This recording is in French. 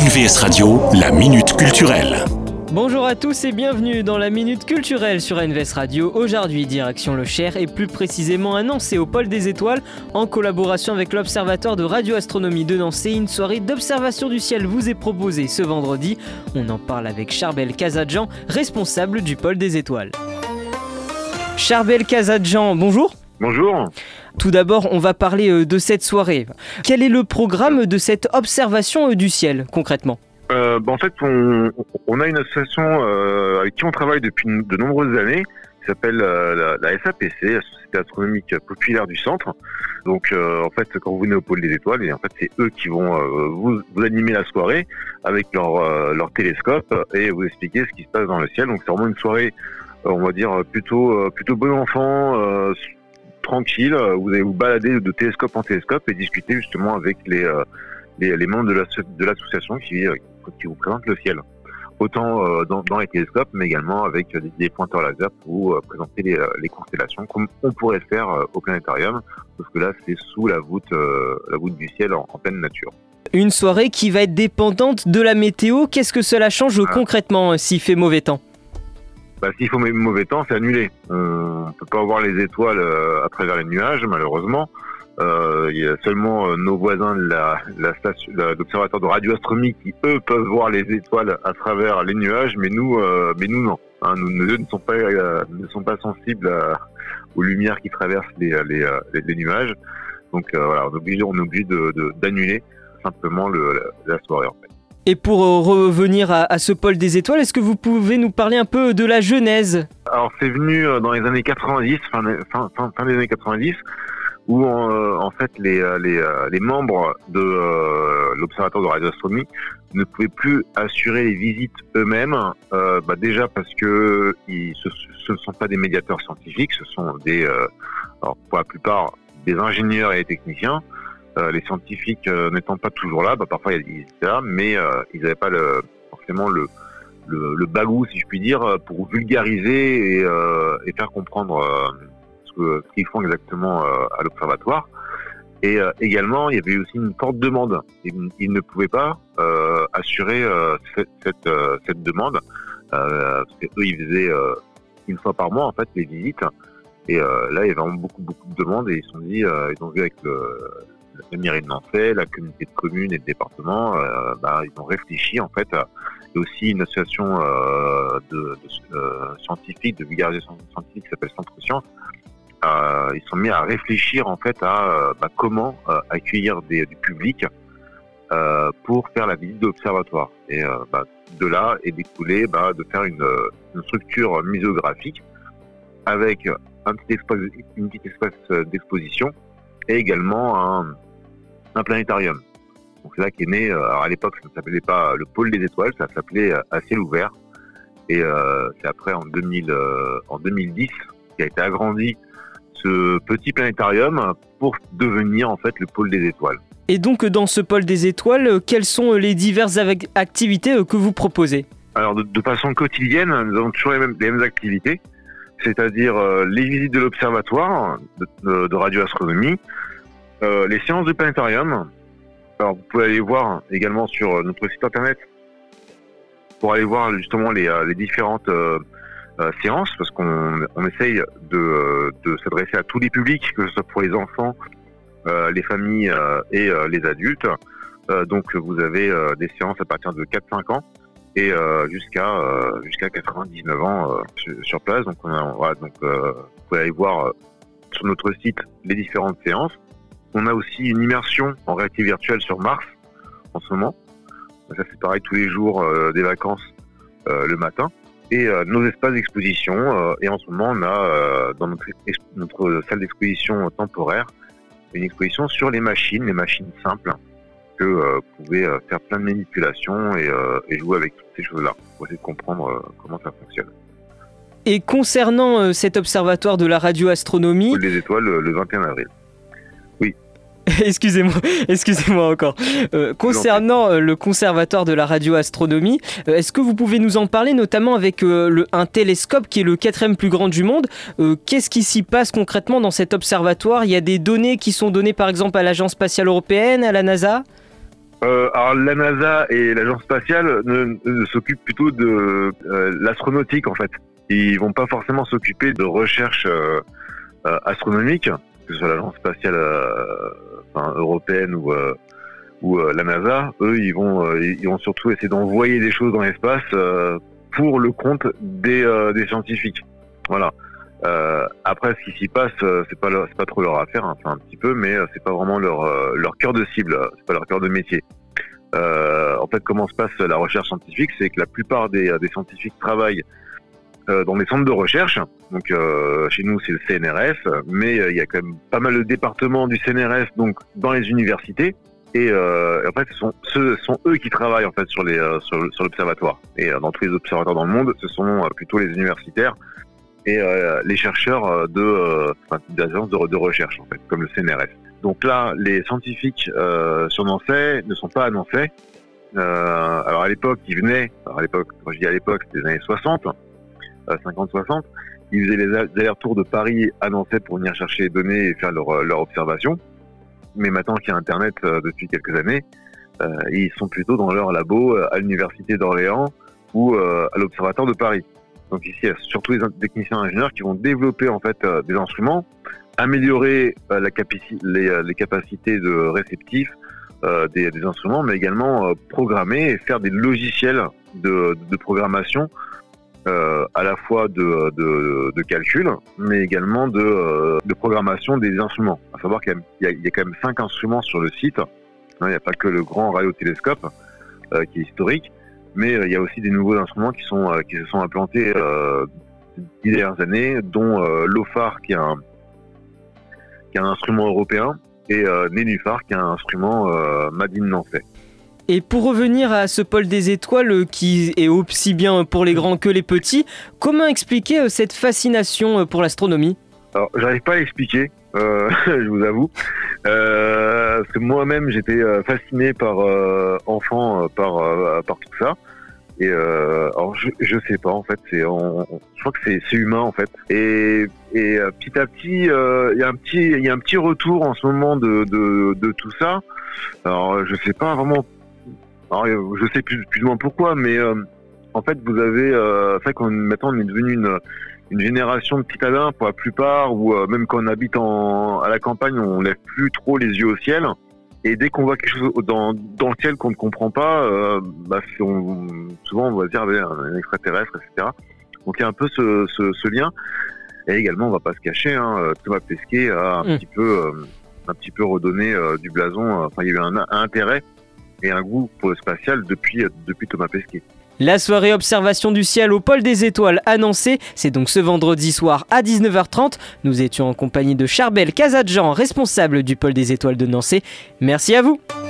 NVS Radio, la Minute Culturelle. Bonjour à tous et bienvenue dans la Minute Culturelle sur NVS Radio. Aujourd'hui, direction le Cher et plus précisément à Nancy au pôle des étoiles. En collaboration avec l'Observatoire de radioastronomie de Nancy, une soirée d'observation du ciel vous est proposée ce vendredi. On en parle avec Charbel Kazadjan, responsable du pôle des étoiles. Charbel Kazadjan, bonjour. Bonjour. Tout d'abord, on va parler de cette soirée. Quel est le programme de cette observation du ciel, concrètement ? En fait, on a une association avec qui on travaille depuis de nombreuses années, qui s'appelle la SAPC, la Société Astronomique Populaire du Centre. Donc, en fait, quand vous venez au pôle des étoiles, et en fait, c'est eux qui vont vous animer la soirée avec leur télescope et vous expliquer ce qui se passe dans le ciel. Donc, c'est vraiment une soirée, on va dire, plutôt bon enfant, tranquille. Vous allez vous balader de télescope en télescope et discuter justement avec les membres de l'association qui vous présentent le ciel. Autant dans les télescopes, mais également avec des pointeurs laser pour présenter les constellations, comme on pourrait le faire au planétarium, parce que là, c'est sous la voûte du ciel en pleine nature. Une soirée qui va être dépendante de la météo. Qu'est-ce que cela change concrètement s'il fait mauvais temps ? S'il faut mauvais temps, c'est annulé. On ne peut pas voir les étoiles à travers les nuages, malheureusement. Il y a seulement nos voisins de l'Observatoire de radioastronomie qui, eux, peuvent voir les étoiles à travers les nuages, mais nous non. Nos yeux ne sont pas sensibles aux lumières qui traversent les nuages. Donc voilà, on est obligé d'annuler simplement la soirée, en fait. Et pour revenir à ce pôle des étoiles, est-ce que vous pouvez nous parler un peu de la genèse ? Alors, c'est venu dans les années 90, fin des années 90, où en fait les membres de l'Observatoire de radioastronomie ne pouvaient plus assurer les visites eux-mêmes, déjà parce que ce ne sont pas des médiateurs scientifiques, ce sont alors pour la plupart des ingénieurs et des techniciens. Les scientifiques n'étant pas toujours là, parfois ils étaient là, mais ils n'avaient pas forcément le bagou, si je puis dire, pour vulgariser et faire comprendre ce qu'ils font exactement à l'observatoire. Et également, il y avait aussi une forte demande. Ils ne pouvaient pas assurer cette demande, parce qu'eux, ils faisaient une fois par mois en fait les visites. Et là, il y avait vraiment beaucoup de demandes, et ils ont vu avec la mairie de Nancy, la communauté de communes et de départements, ils ont réfléchi en fait. Il y a aussi une association scientifique, de vulgarisation scientifique qui s'appelle Centre Sciences. Ils sont mis à réfléchir en fait à comment accueillir du public pour faire la visite de l'observatoire. Et de là est découlé de faire une structure muséographique avec une petite espace d'exposition et également un planétarium. Donc c'est là qu'est né, alors à l'époque ça ne s'appelait pas le pôle des étoiles, ça s'appelait à ciel ouvert. Et c'est après en 2010 qui a été agrandi ce petit planétarium pour devenir en fait le pôle des étoiles. Et donc dans ce pôle des étoiles, quelles sont les diverses activités que vous proposez ? Alors de façon quotidienne, nous avons toujours les mêmes activités, c'est-à-dire les visites de l'observatoire de radioastronomie, les séances de planétarium. Alors vous pouvez aller voir également sur notre site internet pour aller voir justement les différentes séances, parce qu'on essaye de s'adresser à tous les publics, que ce soit pour les enfants, les familles et les adultes. Donc vous avez des séances à partir de 4-5 ans et jusqu'à 99 ans sur place. Donc vous pouvez aller voir sur notre site les différentes séances. On a aussi une immersion en réalité virtuelle sur Mars en ce moment. Ça c'est pareil tous les jours des vacances le matin. Et nos espaces d'exposition. Et en ce moment, on a dans notre salle d'exposition temporaire une exposition sur les machines simples, que vous pouvez faire plein de manipulations et jouer avec toutes ces choses-là pour essayer de comprendre comment ça fonctionne. Et concernant cet observatoire de la radioastronomie... Les étoiles le 21 avril. Oui. Excusez-moi encore. Concernant le conservatoire de la radioastronomie, est-ce que vous pouvez nous en parler, notamment avec un télescope qui est le 4e plus grand du monde ? Qu'est-ce qui s'y passe concrètement dans cet observatoire ? Il y a des données qui sont données par exemple à l'Agence spatiale européenne, à la NASA ? Alors la NASA et l'agence spatiale s'occupent plutôt de l'astronautique en fait. Ils vont pas forcément s'occuper de recherche astronomique, que ce soit l'agence spatiale européenne ou la NASA. Eux, ils vont surtout essayer d'envoyer des choses dans l'espace pour le compte des scientifiques. Voilà. Après, ce qui s'y passe, c'est pas trop leur affaire, hein, un petit peu, mais c'est pas vraiment leur cœur de cible, c'est pas leur cœur de métier. En fait, comment se passe la recherche scientifique, c'est que la plupart des scientifiques travaillent dans des centres de recherche. Donc, chez nous, c'est le CNRS, mais il y a quand même pas mal de départements du CNRS, donc dans les universités. Et en fait, ce sont eux qui travaillent en fait sur l'observatoire. Et dans tous les observatoires dans le monde, ce sont plutôt les universitaires et les chercheurs des agences de recherche en fait, comme le CNRS. Donc là, les scientifiques sur Nançay ne sont pas à Nançay. Alors à l'époque, ils venaient. Alors à l'époque, quand je dis à l'époque, c'était les années 60, 50-60. Ils faisaient les allers-retours de Paris à Nançay pour venir chercher les données et faire leur observation. Mais maintenant qu'il y a Internet depuis quelques années, ils sont plutôt dans leur labo à l'université d'Orléans ou à l'observatoire de Paris. Donc ici, il y a surtout les techniciens ingénieurs qui vont développer en fait des instruments, améliorer les capacités de réceptifs des instruments, mais également programmer et faire des logiciels de programmation à la fois de calcul, mais également de programmation des instruments. À savoir qu'il y a quand même 5 instruments sur le site. Il n'y a pas que le grand radiotélescope qui est historique, mais il y a aussi des nouveaux instruments qui se sont implantés ces dernières années, dont l'OFAR qui est un instrument européen et Nénuphar qui est un instrument made in Nançay. Et pour revenir à ce pôle des étoiles qui est aussi bien pour les grands que les petits, comment expliquer cette fascination pour l'astronomie ? Alors, j'arrive pas à l'expliquer, je vous avoue, parce que moi-même j'étais fasciné par enfant par tout ça. Et alors je sais pas en fait, je crois que c'est humain en fait. Et petit à petit, il y a un petit retour en ce moment de tout ça. Alors je sais pas vraiment. Alors, je sais plus ou moins pourquoi, mais en fait, vous avez, maintenant on est devenu une génération de citadins pour la plupart, ou même quand on habite à la campagne, on lève plus trop les yeux au ciel. Et dès qu'on voit quelque chose dans le ciel qu'on ne comprend pas, souvent on va dire un extraterrestre, etc. Donc il y a un peu ce lien. Et également, on va pas se cacher, Thomas Pesquet a un petit peu redonné du blason. Enfin, il y a eu un intérêt et un goût pour le spatial depuis Thomas Pesquet. La soirée observation du ciel au pôle des étoiles à Nançay, c'est donc ce vendredi soir à 19h30. Nous étions en compagnie de Charbel Kazadjan, responsable du pôle des étoiles de Nançay. Merci à vous.